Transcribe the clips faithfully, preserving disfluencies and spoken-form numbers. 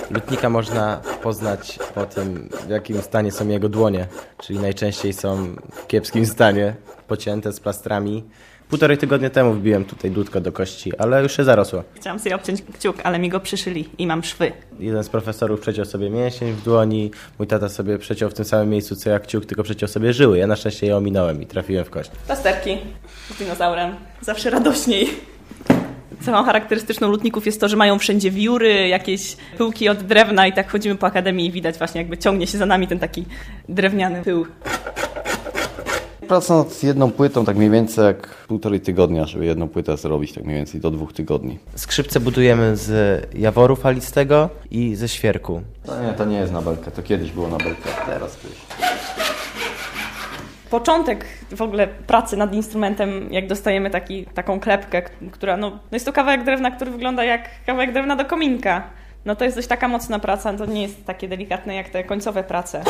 Lutnika można poznać po tym, w jakim stanie są jego dłonie, czyli najczęściej są w kiepskim stanie, pocięte z plastrami. Półtorej tygodnia temu wbiłem tutaj dudko do kości, ale już się zarosło. Chciałam sobie obciąć kciuk, ale mi go przyszyli i mam szwy. Jeden z profesorów przeciął sobie mięsień w dłoni, mój tata sobie przeciął w tym samym miejscu co ja kciuk, tylko przeciął sobie żyły. Ja na szczęście je ominąłem i trafiłem w kość. Plasterki z dinozaurem. Zawsze radośniej. Cechą charakterystyczną lutników jest to, że mają wszędzie wióry, jakieś pyłki od drewna i tak chodzimy po akademii i widać właśnie jakby ciągnie się za nami ten taki drewniany pył. Praca nad jedną płytą tak mniej więcej jak półtorej tygodnia, żeby jedną płytę zrobić, tak mniej więcej do dwóch tygodni. Skrzypce budujemy z jaworu falistego i ze świerku. No nie, to nie jest nabelka, to kiedyś było nabelka, teraz to już. Początek w ogóle pracy nad instrumentem, jak dostajemy taki, taką klepkę, która, no, no jest to kawałek drewna, który wygląda jak kawałek drewna do kominka. No to jest dość taka mocna praca, to nie jest takie delikatne jak te końcowe prace.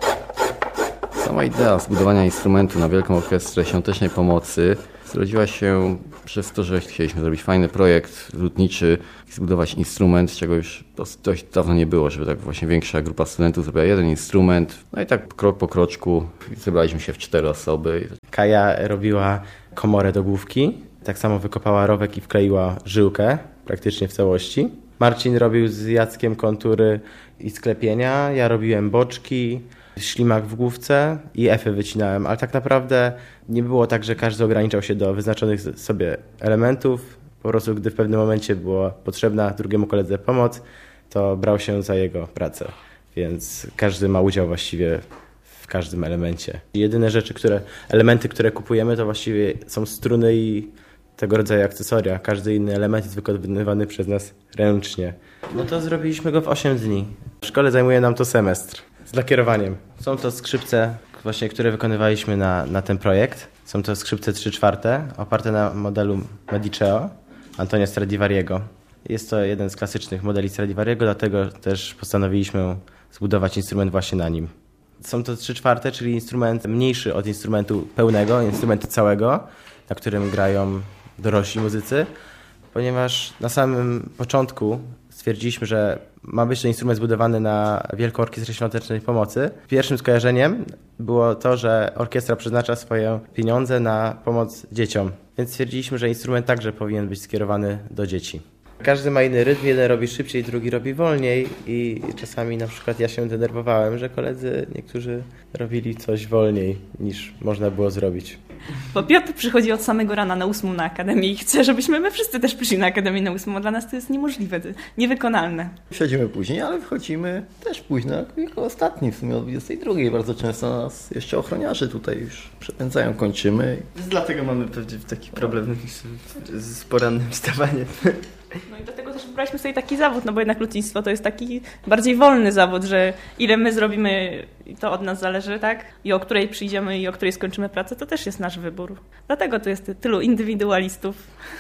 Sama idea zbudowania instrumentu na Wielką Orkiestrę Świątecznej Pomocy zrodziła się przez to, że chcieliśmy zrobić fajny projekt lutniczy i zbudować instrument, czego już dość dawno nie było, żeby tak właśnie większa grupa studentów zrobiła jeden instrument. No i tak krok po kroczku zebraliśmy się w cztery osoby. Kaja robiła komorę do główki, tak samo wykopała rowek i wkleiła żyłkę praktycznie w całości. Marcin robił z Jackiem kontury i sklepienia, ja robiłem boczki, ślimak w główce i efy wycinałem, ale tak naprawdę nie było tak, że każdy ograniczał się do wyznaczonych sobie elementów. Po prostu gdy w pewnym momencie była potrzebna drugiemu koledze pomoc, to brał się za jego pracę, więc każdy ma udział właściwie w każdym elemencie. Jedyne rzeczy, które, elementy, które kupujemy, to właściwie są struny i tego rodzaju akcesoria. Każdy inny element jest wykonywany przez nas ręcznie. No to zrobiliśmy go w osiem dni. W szkole zajmuje nam to semestr. Z lakierowaniem. Są to skrzypce, właśnie, które wykonywaliśmy na, na ten projekt. Są to skrzypce trzy czwarte, oparte na modelu Mediceo Antonia Stradivariego. Jest to jeden z klasycznych modeli Stradivariego, dlatego też postanowiliśmy zbudować instrument właśnie na nim. Są to trzy czwarte, czyli instrument mniejszy od instrumentu pełnego, instrumentu całego, na którym grają dorośli muzycy, ponieważ na samym początku stwierdziliśmy, że ma być to instrument zbudowany na Wielką Orkiestrę Świątecznej Pomocy. Pierwszym skojarzeniem było to, że orkiestra przeznacza swoje pieniądze na pomoc dzieciom, więc stwierdziliśmy, że instrument także powinien być skierowany do dzieci. Każdy ma inny rytm, jeden robi szybciej, drugi robi wolniej i czasami na przykład ja się denerwowałem, że koledzy niektórzy robili coś wolniej niż można było zrobić. Bo Piotr przychodzi od samego rana na ósmą na akademię i chce, żebyśmy my wszyscy też przyszli na akademię na ósmą, a dla nas to jest niemożliwe, to niewykonalne. Siedzimy później, ale wchodzimy też późno, jako ostatni w sumie o dwudziestej drugiej. Bardzo często nas jeszcze ochroniarze tutaj już przepędzają, kończymy. Dlatego mamy pewnie taki problem z, z porannym wstawaniem. No i dlatego też wybraliśmy sobie taki zawód, no bo jednak lutnictwo to jest taki bardziej wolny zawód, że ile my zrobimy, to od nas zależy, tak? I o której przyjdziemy i o której skończymy pracę, to też jest nasz wybór. Dlatego tu jest tylu indywidualistów.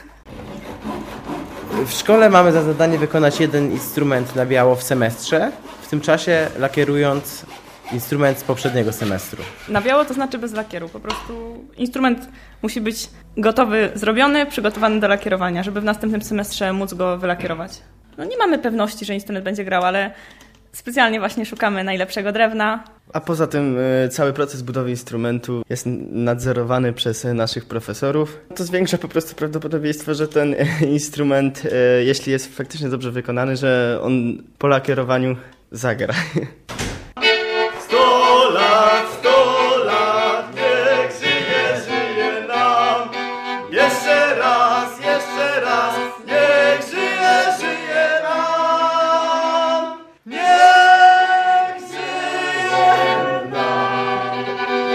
W szkole mamy za zadanie wykonać jeden instrument na biało w semestrze, w tym czasie lakierując instrument z poprzedniego semestru. Na biało to znaczy bez lakieru, po prostu instrument musi być gotowy, zrobiony, przygotowany do lakierowania, żeby w następnym semestrze móc go wylakierować. No nie mamy pewności, że instrument będzie grał, ale specjalnie właśnie szukamy najlepszego drewna. A poza tym y, cały proces budowy instrumentu jest nadzorowany przez naszych profesorów. To zwiększa po prostu prawdopodobieństwo, że ten y, instrument, y, jeśli jest faktycznie dobrze wykonany, że on po lakierowaniu zagra. Sto lat, sto lat, niech żyje, żyje nam. Jeszcze raz, jeszcze raz, niech żyje, żyje nam. Niech żyje nam.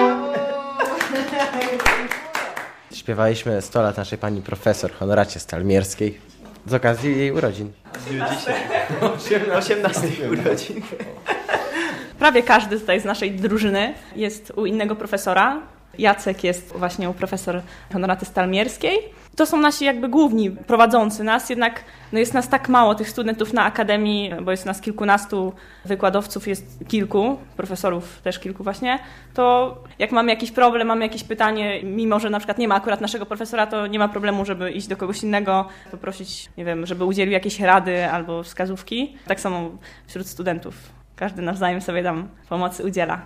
Śpiewaliśmy sto lat naszej pani profesor, honoracie Stalmierskiej, z okazji jej urodzin. osiemnastych urodzin. Prawie każdy tutaj z naszej drużyny jest u innego profesora. Jacek jest właśnie u profesor Honoraty Stalmierskiej. To są nasi jakby główni prowadzący nas, jednak no jest nas tak mało, tych studentów na akademii, bo jest nas kilkunastu wykładowców, jest kilku, profesorów też kilku właśnie, to jak mamy jakiś problem, mamy jakieś pytanie, mimo że na przykład nie ma akurat naszego profesora, to nie ma problemu, żeby iść do kogoś innego, poprosić, nie wiem, żeby udzielił jakiejś rady albo wskazówki. Tak samo wśród studentów. Każdy nawzajem sobie tam pomocy udziela.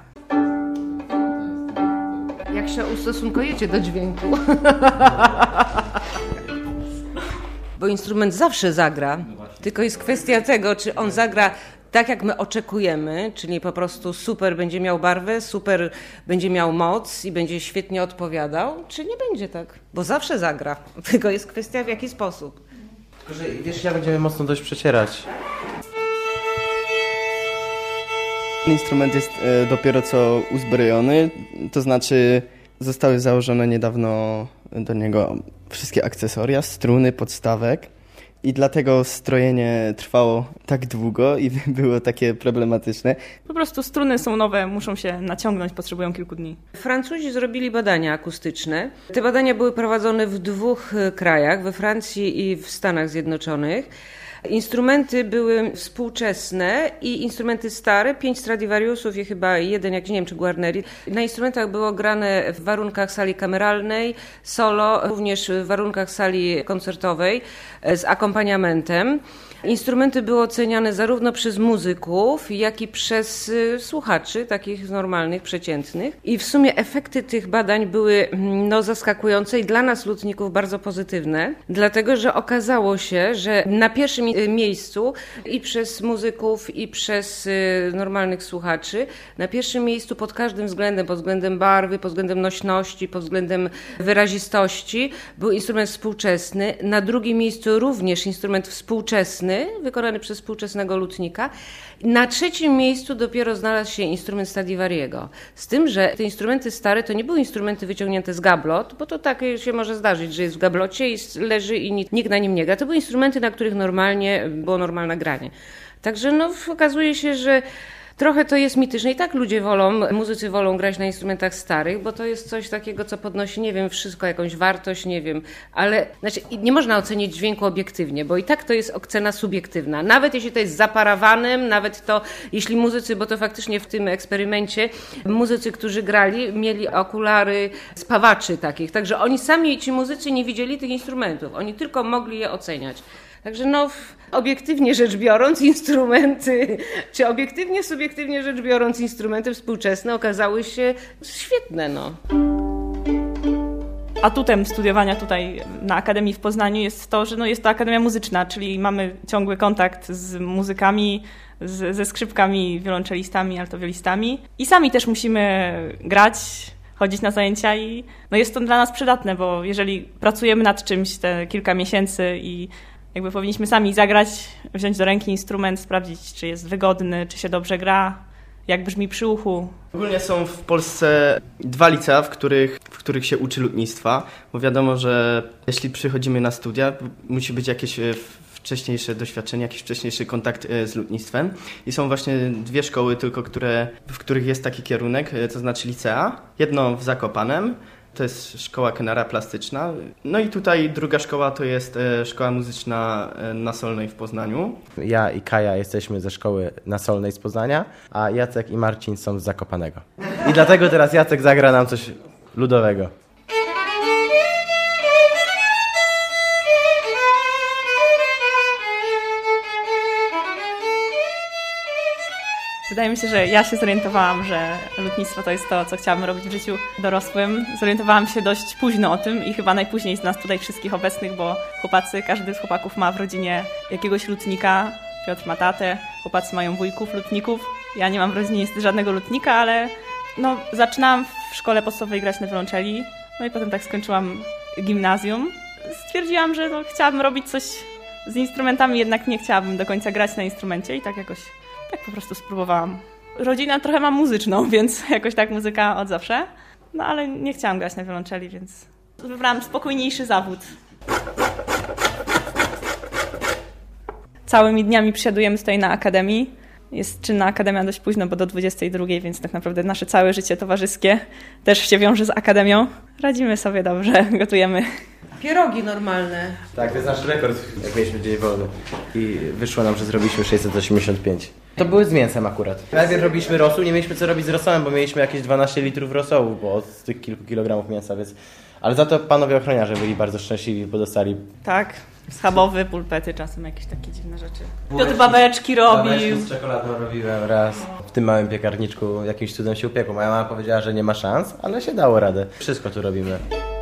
Jak się ustosunkujecie do dźwięku? Bo instrument zawsze zagra, tylko jest kwestia tego, czy on zagra tak, jak my oczekujemy, czyli po prostu super będzie miał barwę, super będzie miał moc i będzie świetnie odpowiadał, czy nie będzie tak, bo zawsze zagra, tylko jest kwestia w jaki sposób. Tylko, że wiesz, ja będziemy mocno dość przecierać. Instrument jest e, dopiero co uzbrojony, to znaczy zostały założone niedawno do niego wszystkie akcesoria, struny, podstawek i dlatego strojenie trwało tak długo i było takie problematyczne. Po prostu struny są nowe, muszą się naciągnąć, potrzebują kilku dni. Francuzi zrobili badania akustyczne. Te badania były prowadzone w dwóch krajach, we Francji i w Stanach Zjednoczonych. Instrumenty były współczesne i instrumenty stare, pięć Stradivariusów i chyba jeden, jak nie wiem, czy Guarneri. Na instrumentach było grane w warunkach sali kameralnej, solo, również w warunkach sali koncertowej z akompaniamentem. Instrumenty były oceniane zarówno przez muzyków, jak i przez słuchaczy, takich normalnych, przeciętnych. I w sumie efekty tych badań były no, zaskakujące i dla nas, lutników, bardzo pozytywne, dlatego że okazało się, że na pierwszym miejscu i przez muzyków, i przez normalnych słuchaczy, na pierwszym miejscu pod każdym względem, pod względem barwy, pod względem nośności, pod względem wyrazistości, był instrument współczesny. Na drugim miejscu również instrument współczesny, wykonany przez współczesnego lutnika. Na trzecim miejscu dopiero znalazł się instrument Stradivariego. Z tym, że te instrumenty stare to nie były instrumenty wyciągnięte z gablot, bo to tak się może zdarzyć, że jest w gablocie i leży i nikt na nim nie gra. To były instrumenty, na których normalnie było normalne granie. Także no, okazuje się, że trochę to jest mityczne i tak ludzie wolą, muzycy wolą grać na instrumentach starych, bo to jest coś takiego, co podnosi, nie wiem, wszystko, jakąś wartość, nie wiem, ale znaczy nie można ocenić dźwięku obiektywnie, bo i tak to jest ocena subiektywna. Nawet jeśli to jest zaparawanem, nawet to, jeśli muzycy, bo to faktycznie w tym eksperymencie muzycy, którzy grali, mieli okulary spawaczy takich, także oni sami, ci muzycy nie widzieli tych instrumentów, oni tylko mogli je oceniać. Także no, obiektywnie rzecz biorąc, instrumenty, czy obiektywnie, subiektywnie rzecz biorąc, instrumenty współczesne okazały się świetne, no. Atutem studiowania tutaj na Akademii w Poznaniu jest to, że no jest to Akademia Muzyczna, czyli mamy ciągły kontakt z muzykami, z, ze skrzypkami, wiolonczelistami, altowiolistami i sami też musimy grać, chodzić na zajęcia i no jest to dla nas przydatne, bo jeżeli pracujemy nad czymś te kilka miesięcy i jakby powinniśmy sami zagrać, wziąć do ręki instrument, sprawdzić, czy jest wygodny, czy się dobrze gra, jak brzmi przy uchu. Ogólnie są w Polsce dwa licea, w których, w których się uczy lutnictwa, bo wiadomo, że jeśli przychodzimy na studia, musi być jakieś wcześniejsze doświadczenie, jakiś wcześniejszy kontakt z lutnictwem. I są właśnie dwie szkoły tylko, które, w których jest taki kierunek, to znaczy licea. Jedno w Zakopanem, to jest szkoła Kenara Plastyczna. No i tutaj druga szkoła to jest szkoła muzyczna na Solnej w Poznaniu. Ja i Kaja jesteśmy ze szkoły na Solnej z Poznania, a Jacek i Marcin są z Zakopanego. I dlatego teraz Jacek zagra nam coś ludowego. Wydaje mi się, że ja się zorientowałam, że lutnictwo to jest to, co chciałabym robić w życiu dorosłym. Zorientowałam się dość późno o tym i chyba najpóźniej z nas tutaj wszystkich obecnych, bo chłopacy, każdy z chłopaków ma w rodzinie jakiegoś lutnika. Piotr ma tatę, chłopacy mają wujków, lutników. Ja nie mam w rodzinie żadnego lutnika, ale no, zaczynałam w szkole podstawowej grać na wiolonczeli, no i potem tak skończyłam gimnazjum. Stwierdziłam, że no, chciałabym robić coś z instrumentami, jednak nie chciałabym do końca grać na instrumencie i tak jakoś tak po prostu spróbowałam. Rodzinę trochę mam muzyczną, więc jakoś tak muzyka od zawsze. No ale nie chciałam grać na wiolonczeli, więc wybrałam spokojniejszy zawód. Całymi dniami przysiadujemy tutaj na Akademii. Jest czynna akademia dość późno, bo do dwudziestej drugiej, więc tak naprawdę nasze całe życie towarzyskie też się wiąże z akademią. Radzimy sobie dobrze, gotujemy. Pierogi normalne. Tak, to jest nasz rekord, jak mieliśmy dzień wolny. I wyszło nam, że zrobiliśmy sześćset osiemdziesiąt pięć. To były z mięsem akurat. Najpierw robiliśmy rosół, nie mieliśmy co robić z rosołem, bo mieliśmy jakieś dwanaście litrów rosołu, bo od tych kilku kilogramów mięsa, więc... Ale za to panowie ochroniarze byli bardzo szczęśliwi, bo dostali... Tak, schabowy, pulpety, czasem jakieś takie dziwne rzeczy. Piotr babeczki robił. Babeczki z czekoladą robiłem raz. W tym małym piekarniczku jakimś cudem się upiekło. Moja mama powiedziała, że nie ma szans, ale się dało radę. Wszystko tu robimy.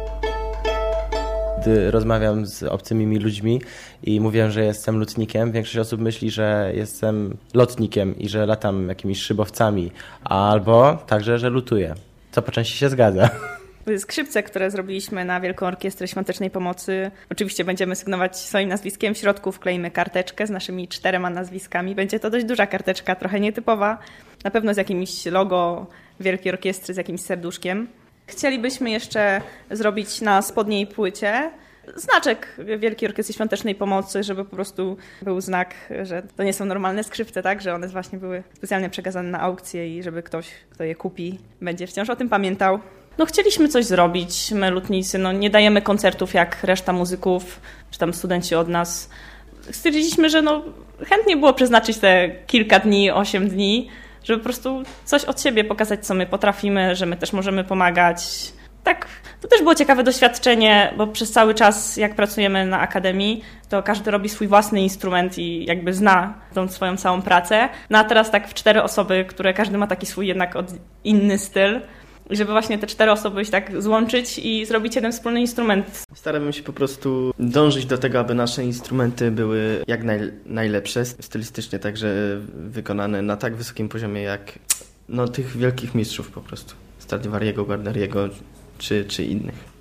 Gdy rozmawiam z obcymi ludźmi i mówię, że jestem lotnikiem, większość osób myśli, że jestem lotnikiem i że latam jakimiś szybowcami, albo także, że lutuję, co po części się zgadza. Skrzypce, które zrobiliśmy na Wielką Orkiestrę Świątecznej Pomocy. Oczywiście będziemy sygnować swoim nazwiskiem. W środku wkleimy karteczkę z naszymi czterema nazwiskami. Będzie to dość duża karteczka, trochę nietypowa. Na pewno z jakimś logo Wielkiej Orkiestry, z jakimś serduszkiem. Chcielibyśmy jeszcze zrobić na spodniej płycie znaczek Wielkiej Orkiestry Świątecznej Pomocy, żeby po prostu był znak, że to nie są normalne skrzypce, tak? Że one właśnie były specjalnie przekazane na aukcję i żeby ktoś, kto je kupi, będzie wciąż o tym pamiętał. No chcieliśmy coś zrobić, my lutnicy, no nie dajemy koncertów jak reszta muzyków, czy tam studenci od nas. Stwierdziliśmy, że no chętnie było przeznaczyć te kilka dni, osiem dni, żeby po prostu coś od siebie pokazać, co my potrafimy, że my też możemy pomagać. Tak, to też było ciekawe doświadczenie, bo przez cały czas, jak pracujemy na akademii, to każdy robi swój własny instrument i jakby zna tą swoją całą pracę. No a teraz tak w cztery osoby, które każdy ma taki swój jednak od inny styl, i żeby właśnie te cztery osoby się tak złączyć i zrobić jeden wspólny instrument. Staramy się po prostu dążyć do tego, aby nasze instrumenty były jak naj, najlepsze, stylistycznie także wykonane na tak wysokim poziomie jak no, tych wielkich mistrzów po prostu. Stradivariego, Guarneriego czy, czy innych.